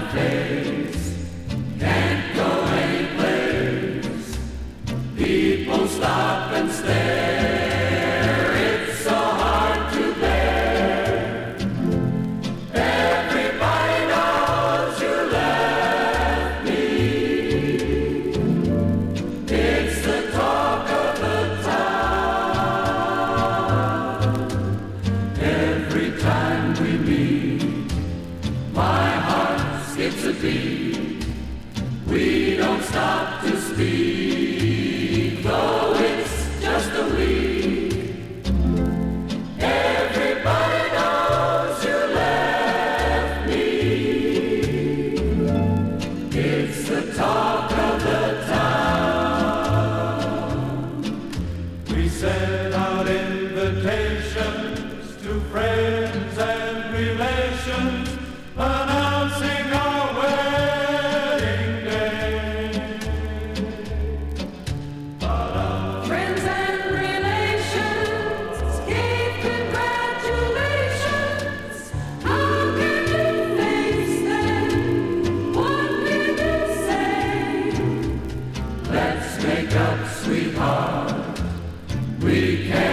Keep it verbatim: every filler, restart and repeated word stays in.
face. Can't go anyplace. People stop and stare. It's so hard to bear. Everybody knows you left me. It's the talk of the town. Every time we meet, my heart skips a beat. We don't stop to speak, though it's just a week. Everybody knows you left me. It's the talk of the town. We sent out invitations to friends and relations, announcing our wedding day. But uh, Friends and relations gave congratulations. How can you face them? What can you say? let's make up, sweetheart. We can't